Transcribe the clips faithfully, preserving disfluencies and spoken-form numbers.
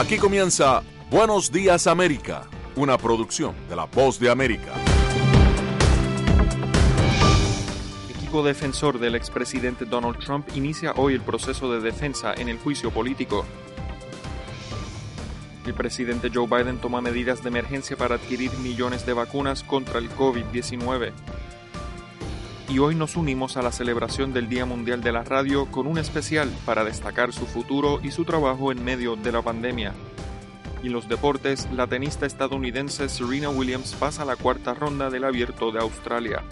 Aquí comienza Buenos Días América, una producción de La Voz de América. El equipo defensor del expresidente Donald Trump inicia hoy el proceso de defensa en el juicio político. El presidente Joe Biden toma medidas de emergencia para adquirir millones de vacunas contra el COVID diecinueve. Y hoy nos unimos a la celebración del Día Mundial de la Radio con un especial para destacar su futuro y su trabajo en medio de la pandemia. Y en los deportes, la tenista estadounidense Serena Williams pasa a la cuarta ronda del Abierto de Australia.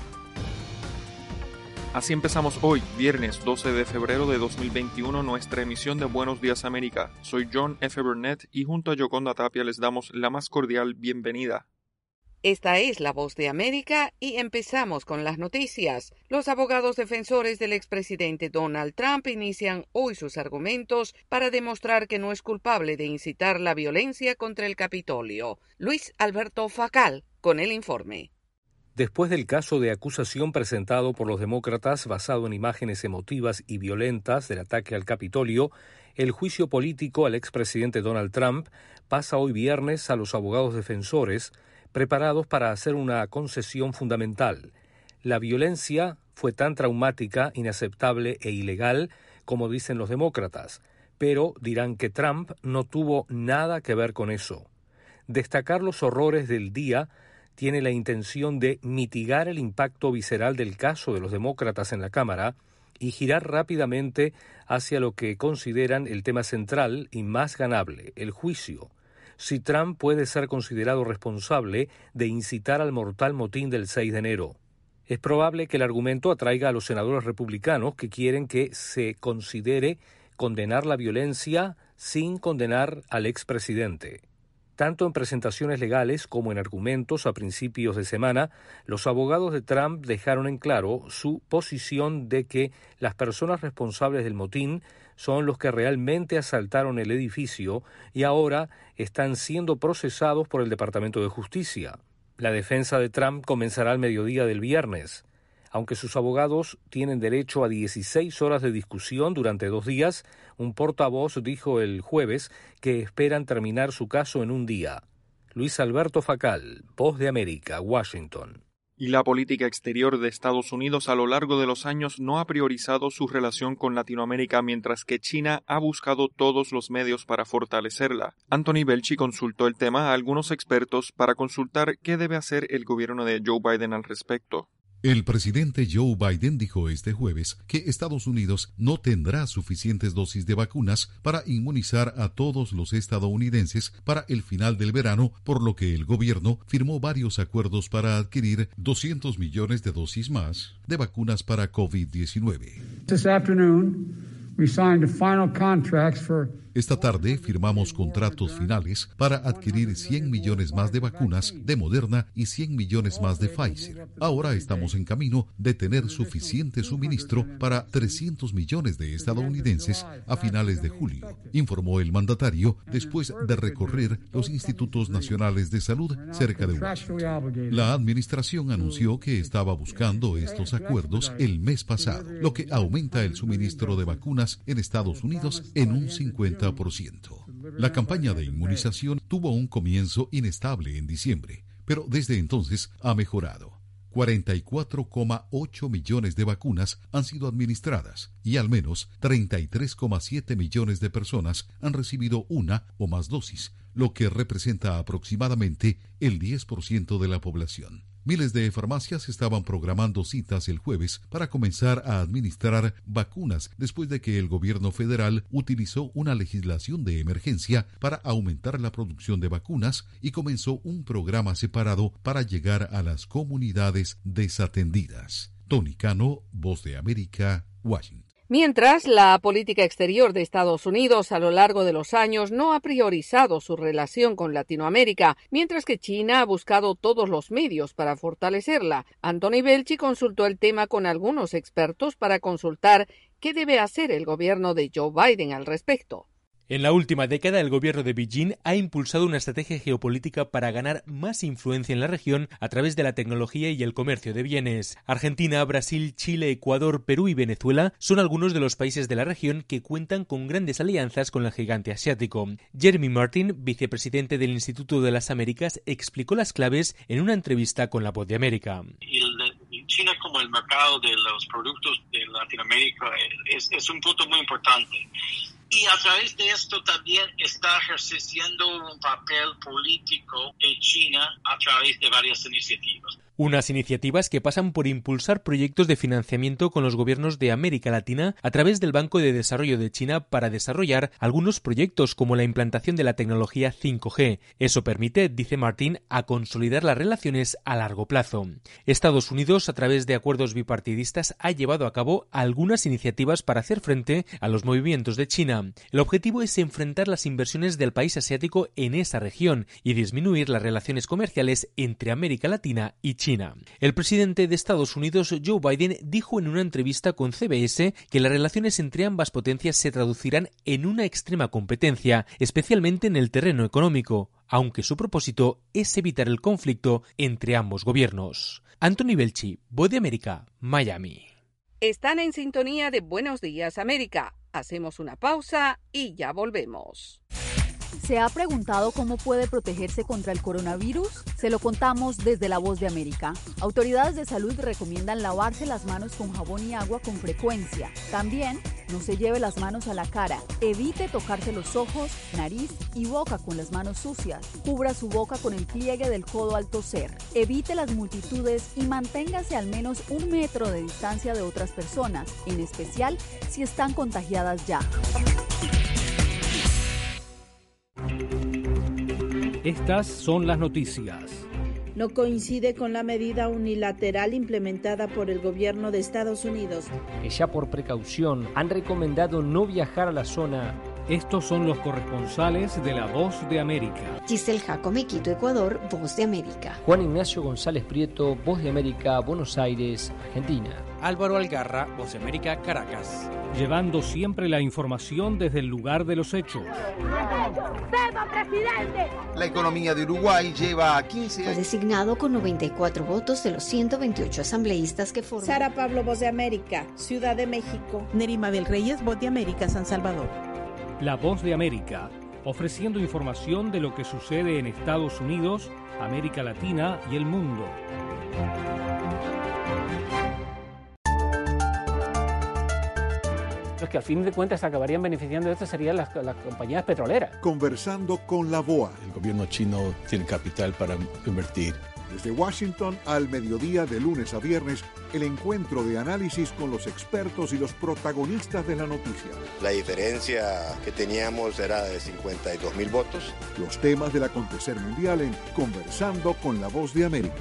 Así empezamos hoy, viernes doce de febrero de dos mil veintiuno, nuestra emisión de Buenos Días América. Soy John F. Burnett y junto a Yoconda Tapia les damos la más cordial bienvenida. Esta es La Voz de América y empezamos con las noticias. Los abogados defensores del expresidente Donald Trump inician hoy sus argumentos para demostrar que no es culpable de incitar la violencia contra el Capitolio. Luis Alberto Facal, con el informe. Después del caso de acusación presentado por los demócratas basado en imágenes emotivas y violentas del ataque al Capitolio, el juicio político al expresidente Donald Trump pasa hoy viernes a los abogados defensores preparados para hacer una concesión fundamental. La violencia fue tan traumática, inaceptable e ilegal como dicen los demócratas, pero dirán que Trump no tuvo nada que ver con eso. Destacar los horrores del día tiene la intención de mitigar el impacto visceral del caso de los demócratas en la Cámara y girar rápidamente hacia lo que consideran el tema central y más ganable, el juicio. Si Trump puede ser considerado responsable de incitar al mortal motín del seis de enero. Es probable que el argumento atraiga a los senadores republicanos que quieren que se considere condenar la violencia sin condenar al expresidente. Tanto en presentaciones legales como en argumentos a principios de semana, los abogados de Trump dejaron en claro su posición de que las personas responsables del motín son los que realmente asaltaron el edificio y ahora están siendo procesados por el Departamento de Justicia. La defensa de Trump comenzará al mediodía del viernes. Aunque sus abogados tienen derecho a dieciséis horas de discusión durante dos días, un portavoz dijo el jueves que esperan terminar su caso en un día. Luis Alberto Facal, Voz de América, Washington. Y la política exterior de Estados Unidos a lo largo de los años no ha priorizado su relación con Latinoamérica, mientras que China ha buscado todos los medios para fortalecerla. Anthony Belchi consultó el tema a algunos expertos para consultar qué debe hacer el gobierno de Joe Biden al respecto. El presidente Joe Biden dijo este jueves que Estados Unidos no tendrá suficientes dosis de vacunas para inmunizar a todos los estadounidenses para el final del verano, por lo que el gobierno firmó varios acuerdos para adquirir doscientos millones de dosis más de vacunas para COVID diecinueve. This afternoon, we signed final contracts for Esta tarde firmamos contratos finales para adquirir cien millones más de vacunas de Moderna y cien millones más de Pfizer. Ahora estamos en camino de tener suficiente suministro para trescientos millones de estadounidenses a finales de julio, informó el mandatario después de recorrer los institutos nacionales de salud cerca de Washington. La administración anunció que estaba buscando estos acuerdos el mes pasado, lo que aumenta el suministro de vacunas en Estados Unidos en un cincuenta por ciento. La campaña de inmunización tuvo un comienzo inestable en diciembre, pero desde entonces ha mejorado. cuarenta y cuatro coma ocho millones de vacunas han sido administradas y al menos treinta y tres coma siete millones de personas han recibido una o más dosis, lo que representa aproximadamente el diez por ciento de la población. Miles de farmacias estaban programando citas el jueves para comenzar a administrar vacunas después de que el gobierno federal utilizó una legislación de emergencia para aumentar la producción de vacunas y comenzó un programa separado para llegar a las comunidades desatendidas. Tony Cano, Voz de América, Washington. Mientras, la política exterior de Estados Unidos a lo largo de los años no ha priorizado su relación con Latinoamérica, mientras que China ha buscado todos los medios para fortalecerla. Anthony Belchi consultó el tema con algunos expertos para consultar qué debe hacer el gobierno de Joe Biden al respecto. En la última década, el gobierno de Beijing ha impulsado una estrategia geopolítica para ganar más influencia en la región a través de la tecnología y el comercio de bienes. Argentina, Brasil, Chile, Ecuador, Perú y Venezuela son algunos de los países de la región que cuentan con grandes alianzas con el gigante asiático. Jeremy Martin, vicepresidente del Instituto de las Américas, explicó las claves en una entrevista con La Voz de América. China como el mercado de los productos de Latinoamérica es, es un punto muy importante. Y a través de esto también está ejerciendo un papel político en China a través de varias iniciativas. Unas iniciativas que pasan por impulsar proyectos de financiamiento con los gobiernos de América Latina a través del Banco de Desarrollo de China para desarrollar algunos proyectos como la implantación de la tecnología cinco G. Eso permite, dice Martín, a consolidar las relaciones a largo plazo. Estados Unidos, a través de acuerdos bipartidistas, ha llevado a cabo algunas iniciativas para hacer frente a los movimientos de China. El objetivo es enfrentar las inversiones del país asiático en esa región y disminuir las relaciones comerciales entre América Latina y China. China. El presidente de Estados Unidos, Joe Biden, dijo en una entrevista con C B S que las relaciones entre ambas potencias se traducirán en una extrema competencia, especialmente en el terreno económico, aunque su propósito es evitar el conflicto entre ambos gobiernos. Anthony Belchi, Voz de América, Miami. Están en sintonía de Buenos Días América. Hacemos una pausa y ya volvemos. ¿Se ha preguntado cómo puede protegerse contra el coronavirus? Se lo contamos desde La Voz de América. Autoridades de salud recomiendan lavarse las manos con jabón y agua con frecuencia. También, no se lleve las manos a la cara. Evite tocarse los ojos, nariz y boca con las manos sucias. Cubra su boca con el pliegue del codo al toser. Evite las multitudes y manténgase al menos un metro de distancia de otras personas, en especial si están contagiadas ya. Estas son las noticias. No coincide con la medida unilateral implementada por el gobierno de Estados Unidos. Que ya por precaución han recomendado no viajar a la zona. Estos son los corresponsales de La Voz de América. Giselle Jacome, Quito, Ecuador, Voz de América. Juan Ignacio González Prieto, Voz de América, Buenos Aires, Argentina. Álvaro Algarra, Voz de América, Caracas. Llevando siempre la información desde el lugar de los hechos. ¡Presidente! La economía de Uruguay lleva quince años. Fue designado con noventa y cuatro votos de los ciento veintiocho asambleístas que forman. Sara Pablo, Voz de América, Ciudad de México. Nerima Bel Reyes, Voz de América, San Salvador. La Voz de América, ofreciendo información de lo que sucede en Estados Unidos, América Latina y el mundo. Los que al fin de cuentas acabarían beneficiando de esto serían las, las compañías petroleras. Conversando con la B O A. El gobierno chino tiene capital para invertir. Desde Washington al mediodía de lunes a viernes, el encuentro de análisis con los expertos y los protagonistas de la noticia. La diferencia que teníamos era de cincuenta y dos mil votos. Los temas del acontecer mundial en Conversando con la Voz de América.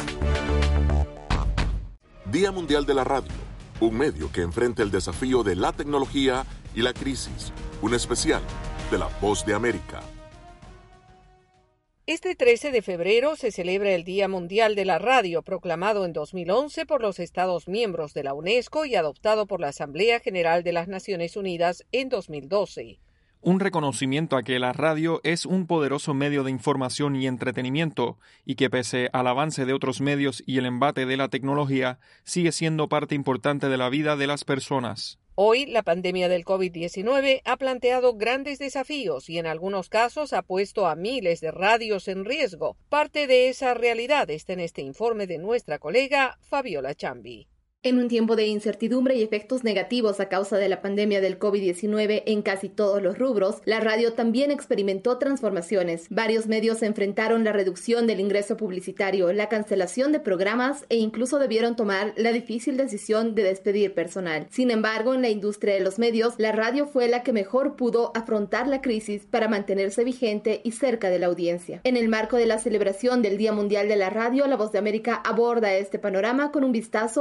Día Mundial de la Radio. Un medio que enfrenta el desafío de la tecnología y la crisis. Un especial de La Voz de América. Este trece de febrero se celebra el Día Mundial de la Radio, proclamado en dos mil once por los Estados miembros de la UNESCO y adoptado por la Asamblea General de las Naciones Unidas en dos mil doce. Un reconocimiento a que la radio es un poderoso medio de información y entretenimiento y que pese al avance de otros medios y el embate de la tecnología, sigue siendo parte importante de la vida de las personas. Hoy, la pandemia del COVID diecinueve ha planteado grandes desafíos y en algunos casos ha puesto a miles de radios en riesgo. Parte de esa realidad está en este informe de nuestra colega Fabiola Chambi. En un tiempo de incertidumbre y efectos negativos a causa de la pandemia del COVID diecinueve en casi todos los rubros, la radio también experimentó transformaciones. Varios medios enfrentaron la reducción del ingreso publicitario, la cancelación de programas e incluso debieron tomar la difícil decisión de despedir personal. Sin embargo, en la industria de los medios, la radio fue la que mejor pudo afrontar la crisis para mantenerse vigente y cerca de la audiencia. En el marco de la celebración del Día Mundial de la Radio, La Voz de América aborda este panorama con un vistazo a algunos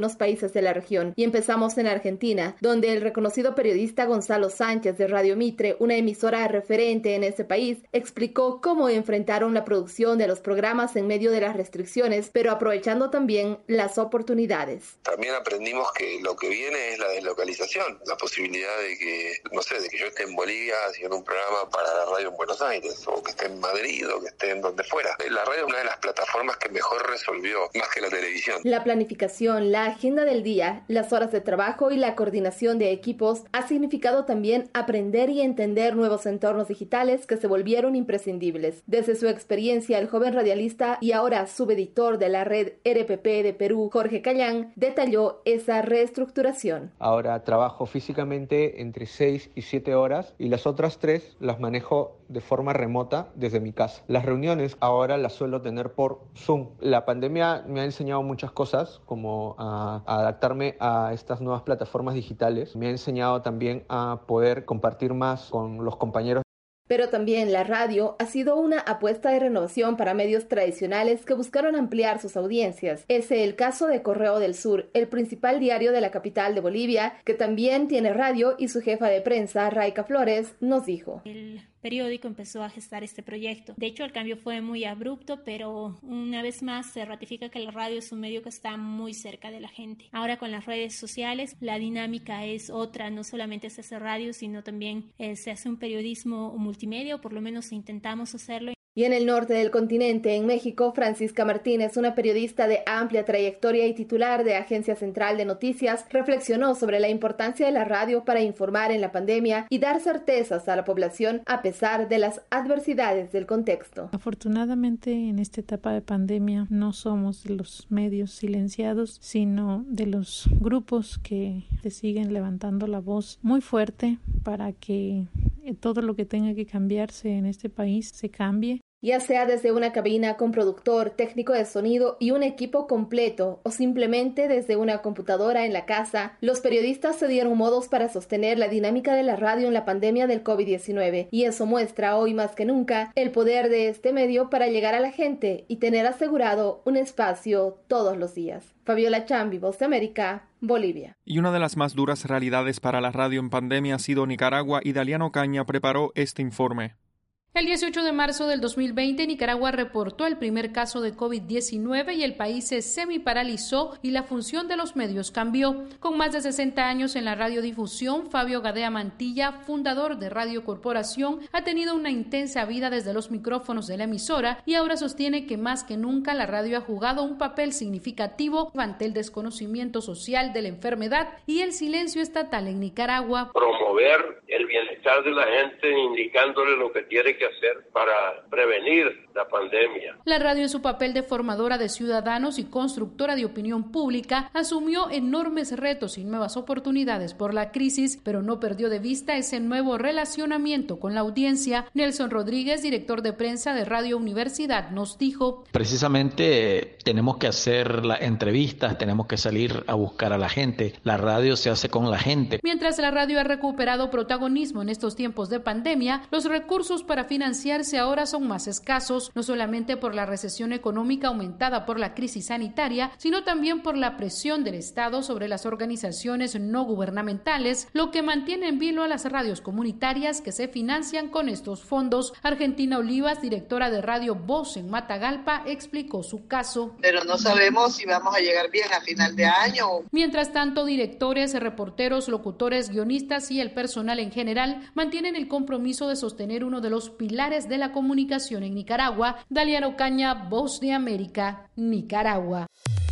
algunos países de la región. Y empezamos en Argentina, donde el reconocido periodista Gonzalo Sánchez de Radio Mitre, una emisora referente en ese país, explicó cómo enfrentaron la producción de los programas en medio de las restricciones, pero aprovechando también las oportunidades. También aprendimos que lo que viene es la deslocalización, la posibilidad de que, no sé, de que yo esté en Bolivia haciendo un programa para la radio en Buenos Aires, o que esté en Madrid, o que esté en donde fuera. La radio es una de las plataformas que mejor resolvió, más que la televisión. La planificación, la agenda del día, las horas de trabajo y la coordinación de equipos ha significado también aprender y entender nuevos entornos digitales que se volvieron imprescindibles. Desde su experiencia, el joven radialista y ahora subeditor de la red R P P de Perú, Jorge Callán, detalló esa reestructuración. Ahora trabajo físicamente entre seis y siete horas y las otras tres las manejo de forma remota desde mi casa. Las reuniones ahora las suelo tener por Zoom. La pandemia me ha enseñado muchas cosas, como a, a adaptarme a estas nuevas plataformas digitales. Me ha enseñado también a poder compartir más con los compañeros. Pero también la radio ha sido una apuesta de renovación para medios tradicionales que buscaron ampliar sus audiencias. Es el caso de Correo del Sur, el principal diario de la capital de Bolivia, que también tiene radio, y su jefa de prensa, Raica Flores, nos dijo: El periódico empezó a gestar este proyecto. De hecho, el cambio fue muy abrupto, pero una vez más se ratifica que la radio es un medio que está muy cerca de la gente. Ahora con las redes sociales, la dinámica es otra. No solamente se hace radio, sino también eh, se hace un periodismo multimedia, o por lo menos intentamos hacerlo. Y en el norte del continente, en México, Francisca Martínez, una periodista de amplia trayectoria y titular de Agencia Central de Noticias, reflexionó sobre la importancia de la radio para informar en la pandemia y dar certezas a la población a pesar de las adversidades del contexto. Afortunadamente, en esta etapa de pandemia no somos de los medios silenciados, sino de los grupos que se siguen levantando la voz muy fuerte para que todo lo que tenga que cambiarse en este país se cambie. Ya sea desde una cabina con productor, técnico de sonido y un equipo completo, o simplemente desde una computadora en la casa, los periodistas se dieron modos para sostener la dinámica de la radio en la pandemia del COVID diecinueve, y eso muestra hoy más que nunca el poder de este medio para llegar a la gente y tener asegurado un espacio todos los días. Fabiola Chambi, Voz de América, Bolivia. Y una de las más duras realidades para la radio en pandemia ha sido Nicaragua, y Daliano Caña preparó este informe. El dieciocho de marzo del dos mil veinte, Nicaragua reportó el primer caso de COVID diecinueve y el país se semiparalizó y la función de los medios cambió. Con más de sesenta años en la radiodifusión, Fabio Gadea Mantilla, fundador de Radio Corporación, ha tenido una intensa vida desde los micrófonos de la emisora y ahora sostiene que más que nunca la radio ha jugado un papel significativo ante el desconocimiento social de la enfermedad y el silencio estatal en Nicaragua. Promover el bienestar de la gente, indicándole lo que tiene que hacer para prevenir la pandemia. La radio, en su papel de formadora de ciudadanos y constructora de opinión pública, asumió enormes retos y nuevas oportunidades por la crisis, pero no perdió de vista ese nuevo relacionamiento con la audiencia. Nelson Rodríguez, director de prensa de Radio Universidad, nos dijo: precisamente tenemos que hacer las entrevistas, tenemos que salir a buscar a la gente. La radio se hace con la gente. Mientras la radio ha recuperado protagonismo en estos tiempos de pandemia, los recursos para financiarse ahora son más escasos, no solamente por la recesión económica aumentada por la crisis sanitaria, sino también por la presión del Estado sobre las organizaciones no gubernamentales, lo que mantiene en vilo a las radios comunitarias que se financian con estos fondos. Argentina Olivas, directora de Radio Voz en Matagalpa, explicó su caso. Pero no sabemos si vamos a llegar bien a final de año. Mientras tanto, directores, reporteros, locutores, guionistas y el personal en general mantienen el compromiso de sostener uno de los pilares de la comunicación en Nicaragua. Daliano Caña, Voz de América, Nicaragua.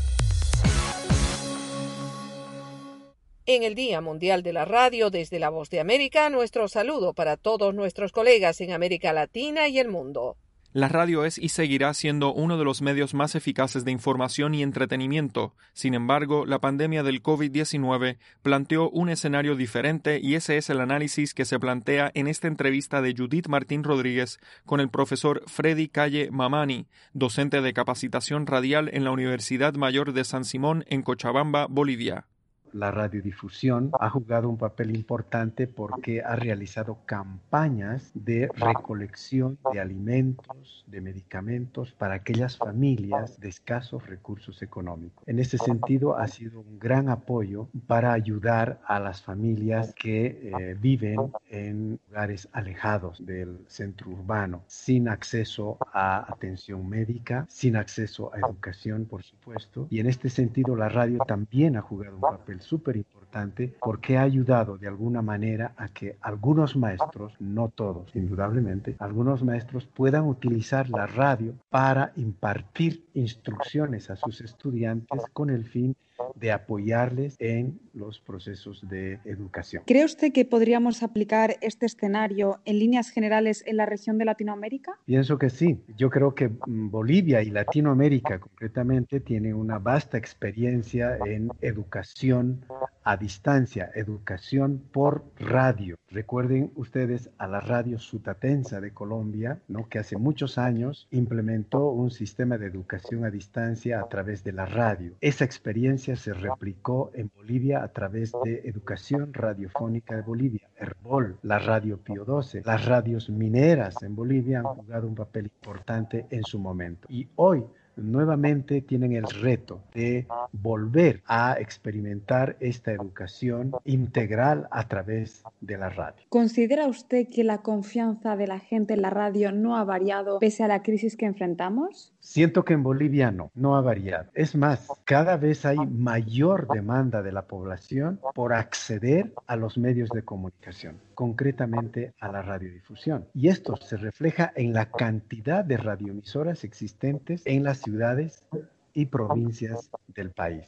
En el Día Mundial de la Radio, desde la Voz de América, nuestro saludo para todos nuestros colegas en América Latina y el mundo. La radio es y seguirá siendo uno de los medios más eficaces de información y entretenimiento. Sin embargo, la pandemia del COVID diecinueve planteó un escenario diferente y ese es el análisis que se plantea en esta entrevista de Judith Martín Rodríguez con el profesor Freddy Calle Mamani, docente de capacitación radial en la Universidad Mayor de San Simón en Cochabamba, Bolivia. la radiodifusión ha jugado un papel importante porque ha realizado campañas de recolección de alimentos, de medicamentos para aquellas familias de escasos recursos económicos. En ese sentido, ha sido un gran apoyo para ayudar a las familias que eh, viven en lugares alejados del centro urbano, sin acceso a atención médica, sin acceso a educación, por supuesto. Y en este sentido, la radio también ha jugado un papel súper importante porque ha ayudado de alguna manera a que algunos maestros, no todos, indudablemente, algunos maestros puedan utilizar la radio para impartir instrucciones a sus estudiantes con el fin de apoyarles en los procesos de educación. ¿Cree usted que podríamos aplicar este escenario en líneas generales en la región de Latinoamérica? Pienso que sí. Yo creo que Bolivia y Latinoamérica concretamente tienen una vasta experiencia en educación a distancia, educación por radio. Recuerden ustedes a la radio Sutatensa de Colombia, ¿no?, que hace muchos años implementó un sistema de educación a distancia a través de la radio. Esa experiencia se replicó en Bolivia a través de Educación Radiofónica de Bolivia, Herbol, la Radio Pío doce. Las radios mineras en Bolivia han jugado un papel importante en su momento. Y hoy nuevamente tienen el reto de volver a experimentar esta educación integral a través de la radio. ¿Considera usted que la confianza de la gente en la radio no ha variado pese a la crisis que enfrentamos? Siento que en Bolivia no, no ha variado. Es más, cada vez hay mayor demanda de la población por acceder a los medios de comunicación, concretamente a la radiodifusión. Y esto se refleja en la cantidad de radioemisoras existentes en las ciudades y provincias del país.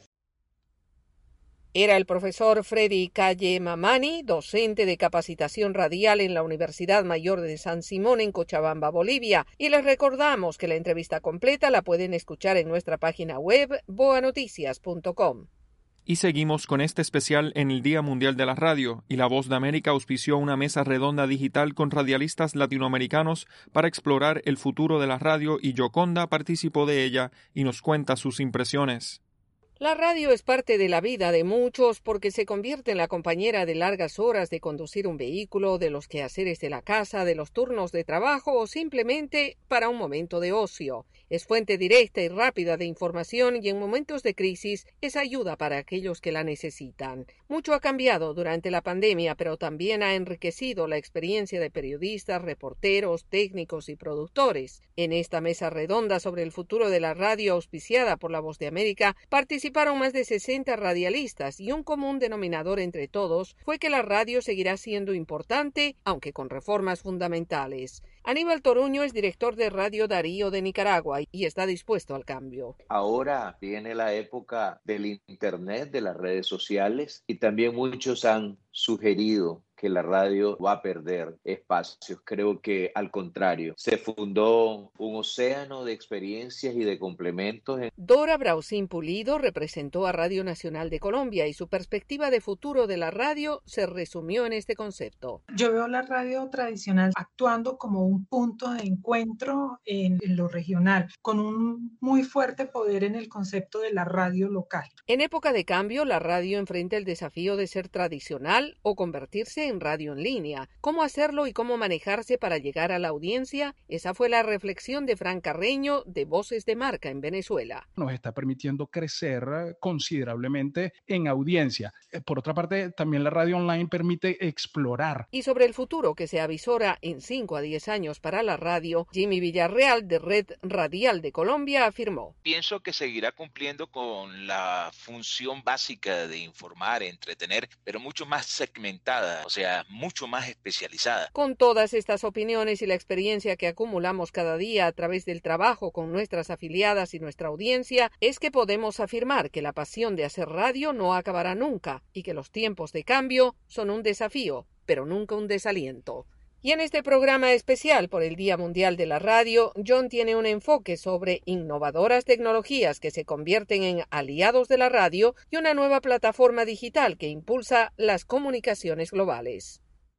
Era el profesor Freddy Calle Mamani, docente de capacitación radial en la Universidad Mayor de San Simón en Cochabamba, Bolivia. Y les recordamos que la entrevista completa la pueden escuchar en nuestra página web boa noticias punto com. Y seguimos con este especial en el Día Mundial de la Radio, y La Voz de América auspició una mesa redonda digital con radialistas latinoamericanos para explorar el futuro de la radio, y Yoconda participó de ella y nos cuenta sus impresiones. La radio es parte de la vida de muchos porque se convierte en la compañera de largas horas de conducir un vehículo, de los quehaceres de la casa, de los turnos de trabajo o simplemente para un momento de ocio. Es fuente directa y rápida de información y en momentos de crisis es ayuda para aquellos que la necesitan. Mucho ha cambiado durante la pandemia, pero también ha enriquecido la experiencia de periodistas, reporteros, técnicos y productores. En esta mesa redonda sobre el futuro de la radio auspiciada por La Voz de América, participaron más de sesenta radialistas y un común denominador entre todos fue que la radio seguirá siendo importante, aunque con reformas fundamentales. Aníbal Toruño es director de Radio Darío de Nicaragua y está dispuesto al cambio. Ahora viene la época del internet, de las redes sociales, y también muchos han sugerido que la radio va a perder espacios. Creo que al contrario, se fundó un océano de experiencias y de complementos. En... Dora Brausín Pulido representó a Radio Nacional de Colombia y su perspectiva de futuro de la radio se resumió en este concepto. Yo veo la radio tradicional actuando como un punto de encuentro en, en lo regional, con un muy fuerte poder en el concepto de la radio local. En época de cambio, la radio enfrenta el desafío de ser tradicional o convertirse en radio en línea. ¿Cómo hacerlo y cómo manejarse para llegar a la audiencia? Esa fue la reflexión de Fran Carreño de Voces de Marca en Venezuela. Nos está permitiendo crecer considerablemente en audiencia. Por otra parte, también la radio online permite explorar. Y sobre el futuro que se avisora en cinco a diez años para la radio, Jimmy Villarreal de Red Radial de Colombia afirmó: pienso que seguirá cumpliendo con la función básica de informar, entretener, pero mucho más segmentada, o sea, mucho más especializada. Con todas estas opiniones y la experiencia que acumulamos cada día a través del trabajo con nuestras afiliadas y nuestra audiencia, es que podemos afirmar que la pasión de hacer radio no acabará nunca y que los tiempos de cambio son un desafío, pero nunca un desaliento. Y en este programa especial por el Día Mundial de la Radio, John tiene un enfoque sobre innovadoras tecnologías que se convierten en aliados de la radio y una nueva plataforma digital que impulsa las comunicaciones globales.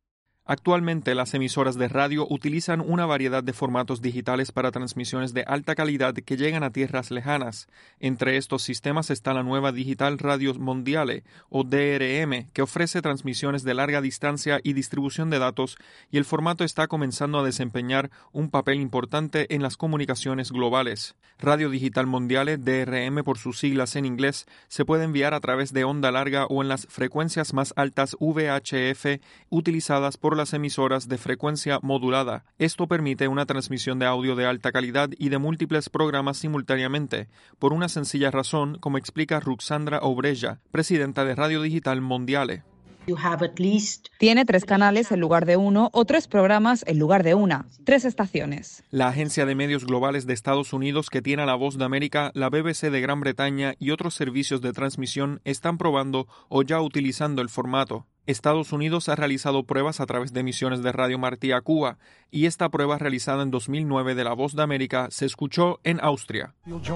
Actualmente, las emisoras de radio utilizan una variedad de formatos digitales para transmisiones de alta calidad que llegan a tierras lejanas. Entre estos sistemas está la nueva Digital Radio Mondiale, o D R M, que ofrece transmisiones de larga distancia y distribución de datos, y el formato está comenzando a desempeñar un papel importante en las comunicaciones globales. Radio Digital Mondiale, D R M por sus siglas en inglés, se puede enviar a través de onda larga o en las frecuencias más altas V H F utilizadas por las emisoras de frecuencia modulada. Esto permite una transmisión de audio de alta calidad y de múltiples programas simultáneamente, por una sencilla razón, como explica Ruxandra Obreja, presidenta de Radio Digital Mondiale. Tiene tres canales en lugar de uno o tres programas en lugar de una, tres estaciones. La agencia de medios globales de Estados Unidos que tiene a La Voz de América, la B B C de Gran Bretaña y otros servicios de transmisión están probando o ya utilizando el formato. Estados Unidos ha realizado pruebas a través de emisiones de Radio Martí a Cuba, y esta prueba realizada en dos mil nueve de La Voz de América se escuchó en Austria.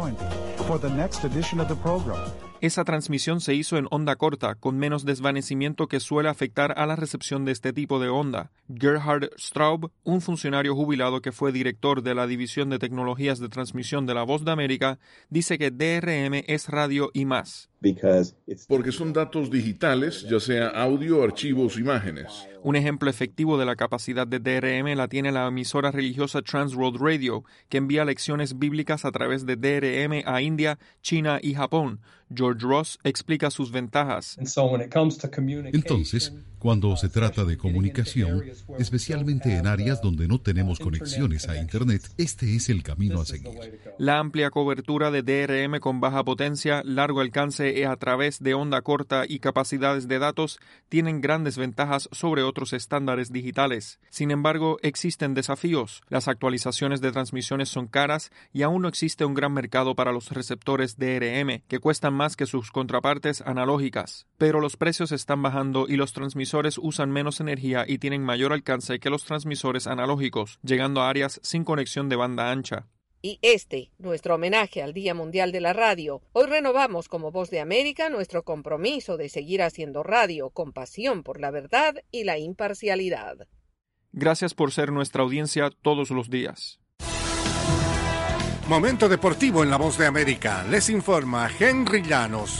Esa transmisión se hizo en onda corta, con menos desvanecimiento que suele afectar a la recepción de este tipo de onda. Gerhard Straub, un funcionario jubilado que fue director de la División de Tecnologías de Transmisión de La Voz de América, dice que D R M es radio y más. Porque son datos digitales, ya sea audio, archivos, imágenes. Un ejemplo efectivo de la capacidad de D R M la tiene la emisora religiosa Transworld Radio, que envía lecciones bíblicas a través de D R M a India, China y Japón. George Ross explica sus ventajas. Entonces, cuando se trata de comunicación, especialmente en áreas donde no tenemos conexiones a Internet, este es el camino a seguir. La amplia cobertura de D R M con baja potencia, largo alcance a través de onda corta y capacidades de datos tienen grandes ventajas sobre otros estándares digitales. Sin embargo, existen desafíos. Las actualizaciones de transmisiones son caras y aún no existe un gran mercado para los receptores D R M, que cuestan más que sus contrapartes analógicas. Pero los precios están bajando y los transmisores usan menos energía y tienen mayor alcance que los transmisores analógicos, llegando a áreas sin conexión de banda ancha. Y este, nuestro homenaje al Día Mundial de la Radio. Hoy renovamos como Voz de América nuestro compromiso de seguir haciendo radio con pasión por la verdad y la imparcialidad. Gracias por ser nuestra audiencia todos los días. Momento deportivo en La Voz de América. Les informa Henry Llanos.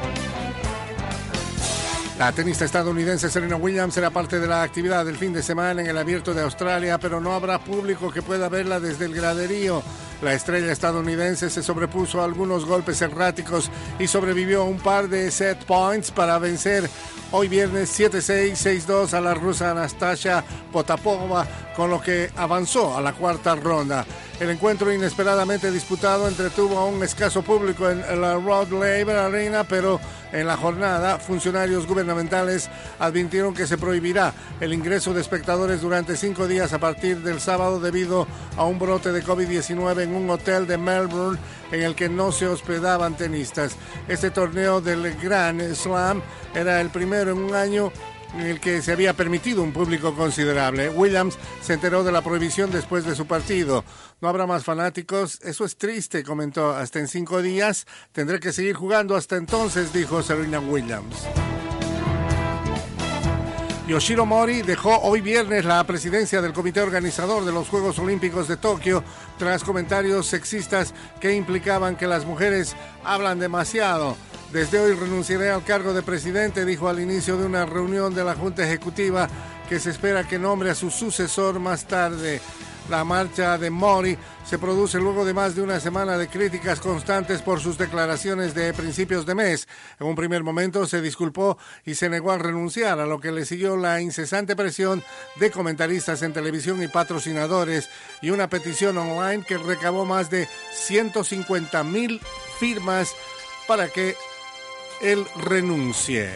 La tenista estadounidense Serena Williams será parte de la actividad del fin de semana en el Abierto de Australia, pero no habrá público que pueda verla desde el graderío. La estrella estadounidense se sobrepuso a algunos golpes erráticos y sobrevivió a un par de set points para vencer hoy viernes siete seis, seis dos a la rusa Anastasia Potapova, con lo que avanzó a la cuarta ronda. El encuentro inesperadamente disputado entretuvo a un escaso público en la Rod Laver Arena, pero en la jornada funcionarios gubernamentales advirtieron que se prohibirá el ingreso de espectadores durante cinco días a partir del sábado debido a un brote de COVID diecinueve en un hotel de Melbourne en el que no se hospedaban tenistas. Este torneo del Grand Slam era el primero en un año en el que se había permitido un público considerable. Williams se enteró de la prohibición después de su partido. No habrá más fanáticos, eso es triste, comentó. Hasta en cinco días tendré que seguir jugando hasta entonces, dijo Serena Williams. Yoshiro Mori dejó hoy viernes la presidencia del comité organizador de los Juegos Olímpicos de Tokio tras comentarios sexistas que implicaban que las mujeres hablan demasiado. Desde hoy renunciaré al cargo de presidente, dijo al inicio de una reunión de la Junta Ejecutiva que se espera que nombre a su sucesor más tarde. La marcha de Mori se produce luego de más de una semana de críticas constantes por sus declaraciones de principios de mes. En un primer momento se disculpó y se negó a renunciar, a lo que le siguió la incesante presión de comentaristas en televisión y patrocinadores y una petición online que recabó más de ciento cincuenta mil firmas para que él renuncie.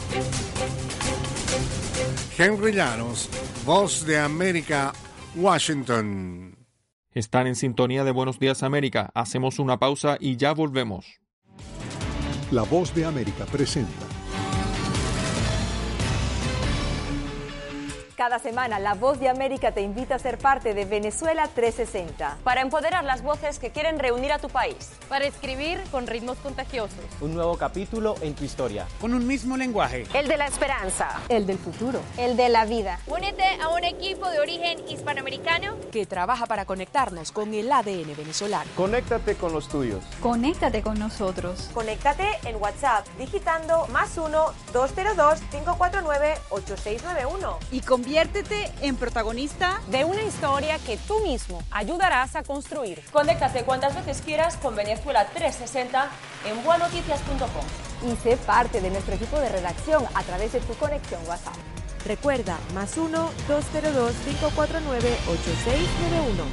Henry Llanos, Voz de América, Washington. Están en sintonía de Buenos Días América. Hacemos una pausa y ya volvemos. La Voz de América presenta Cada semana, La Voz de América te invita a ser parte de Venezuela trescientos sesenta. Para empoderar las voces que quieren reunir a tu país. Para escribir con ritmos contagiosos. Un nuevo capítulo en tu historia. Con un mismo lenguaje. El de la esperanza. El del futuro. El de la vida. Únete a un equipo de origen hispanoamericano que trabaja para conectarnos con el A D N venezolano. Conéctate con los tuyos. Conéctate con nosotros. Conéctate en WhatsApp digitando más uno dos cero dos cinco cuatro nueve ocho seis nueve uno. Y conviértete en protagonista de una historia que tú mismo ayudarás a construir. Conéctate cuantas veces quieras con Venezuela trescientos sesenta en bua noticias punto com. Y sé parte de nuestro equipo de redacción a través de tu conexión WhatsApp. Recuerda, más uno dos cero dos cinco cuatro nueve ocho seis nueve uno.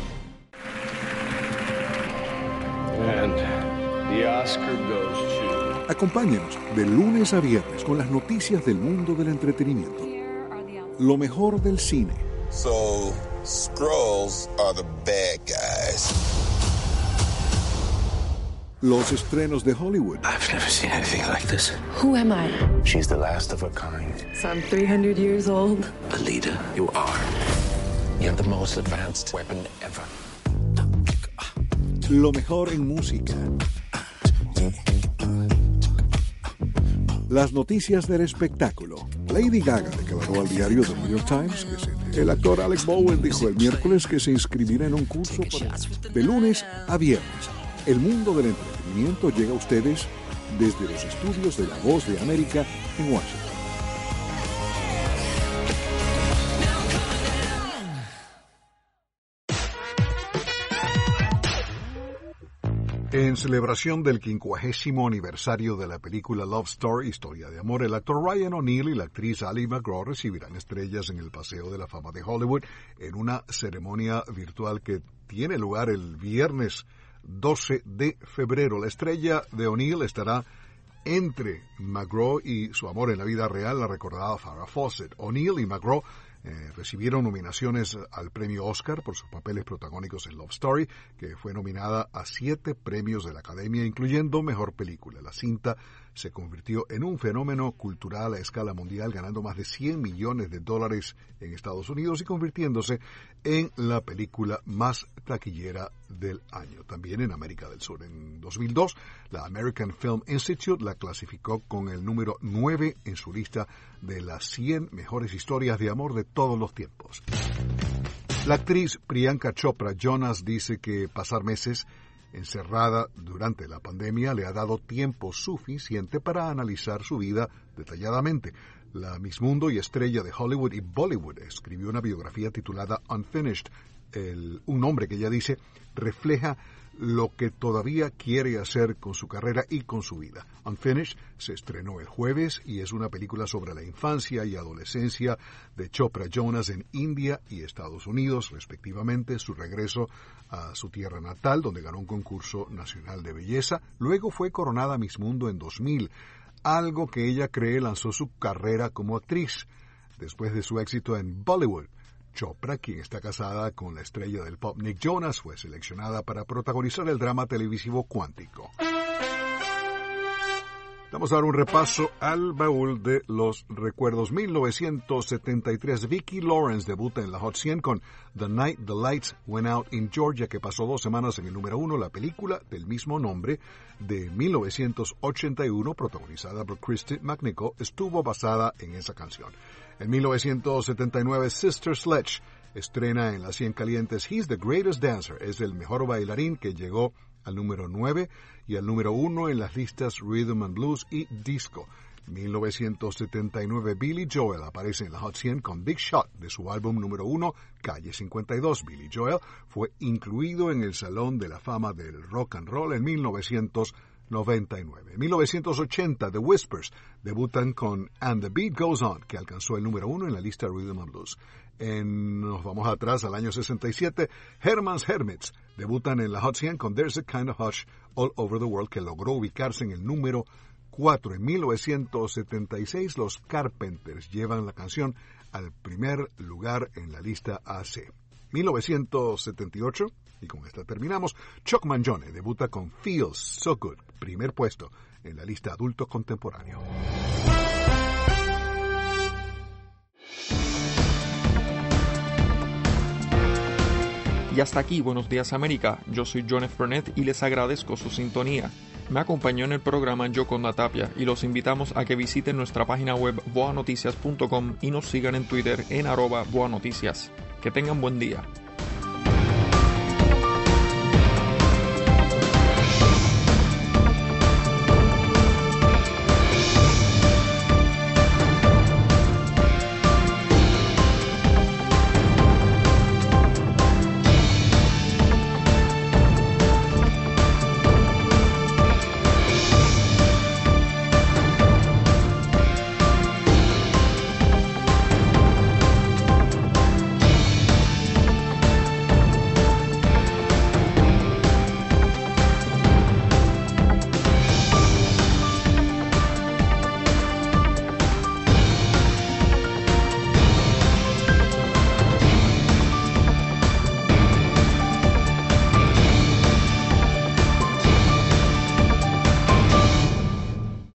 And the Oscar goes to... Acompáñenos de lunes a viernes con las noticias del mundo del entretenimiento. Lo mejor del cine. So, Skrulls are the bad guys. Los estrenos de Hollywood. I've never seen anything like this. Who am I? She's the last of her kind. So I'm three hundred years old. Alita, you are. You have the most advanced weapon ever. Lo mejor en música. Las noticias del espectáculo. Lady Gaga declaró al diario The New York Times que se... El actor Alec Bowen dijo el miércoles que se inscribirá en un curso para... de lunes a viernes. El mundo del entretenimiento llega a ustedes desde los estudios de La Voz de América en Washington. En celebración del quincuagésimo aniversario de la película Love Story, Historia de Amor, el actor Ryan O'Neal y la actriz Ali MacGraw recibirán estrellas en el Paseo de la Fama de Hollywood en una ceremonia virtual que tiene lugar el viernes doce de febrero. La estrella de O'Neal estará entre MacGraw y su amor en la vida real, la recordada Farrah Fawcett. O'Neal y MacGraw Eh, recibieron nominaciones al premio Oscar por sus papeles protagónicos en Love Story, que fue nominada a siete premios de la Academia, incluyendo Mejor Película. La cinta se convirtió en un fenómeno cultural a escala mundial, ganando más de cien millones de dólares en Estados Unidos y convirtiéndose en la película más taquillera del año. También en América del Sur. En dos mil dos, la American Film Institute la clasificó con el número nueve en su lista de las cien mejores historias de amor de todos los tiempos. La actriz Priyanka Chopra Jonas dice que pasar meses encerrada durante la pandemia le ha dado tiempo suficiente para analizar su vida detalladamente. La Miss Mundo y estrella de Hollywood y Bollywood escribió una biografía titulada Unfinished. El, un nombre que ella dice refleja lo que todavía quiere hacer con su carrera y con su vida. Unfinished se estrenó el jueves y es una película sobre la infancia y adolescencia de Chopra Jonas en India y Estados Unidos, respectivamente, su regreso a su tierra natal, donde ganó un concurso nacional de belleza. Luego fue coronada Miss Mundo en dos mil, algo que ella cree lanzó su carrera como actriz. Después de su éxito en Bollywood, Chopra, quien está casada con la estrella del pop Nick Jonas, fue seleccionada para protagonizar el drama televisivo Cuántico. Vamos a dar un repaso al baúl de los recuerdos. mil novecientos setenta y tres, Vicki Lawrence debuta en la Hot cien con The Night the Lights Went Out in Georgia, que pasó dos semanas en el número uno. La película del mismo nombre de mil novecientos ochenta y uno, protagonizada por Christy McNichol, estuvo basada en esa canción. En mil novecientos setenta y nueve, Sister Sledge estrena en las cien calientes He's the Greatest Dancer, es el mejor bailarín, que llegó al número nueve y al número uno en las listas Rhythm and Blues y Disco. mil novecientos setenta y nueve, Billy Joel aparece en la Hot cien con Big Shot de su álbum número uno, Calle cincuenta y dos. Billy Joel fue incluido en el Salón de la Fama del Rock and Roll en mil novecientos noventa y nueve. En mil novecientos ochenta, The Whispers debutan con And the Beat Goes On, que alcanzó el número uno en la lista Rhythm and Blues. En, nos vamos atrás al año sesenta y siete, Herman's Hermits debutan en la Hot cien con There's a Kind of Hush All Over the World, que logró ubicarse en el número cuatro. En mil novecientos setenta y seis, los Carpenters llevan la canción al primer lugar en la lista A C. mil novecientos setenta y ocho, y con esta terminamos, Chuck Mangione debuta con Feels So Good, primer puesto en la lista adulto contemporáneo. Y hasta aquí, Buenos Días América. Yo soy John F. Burnett y les agradezco su sintonía. Me acompañó en el programa Yoconda Tapia y los invitamos a que visiten nuestra página web boa noticias punto com y nos sigan en Twitter en arroba boanoticias. Que tengan buen día.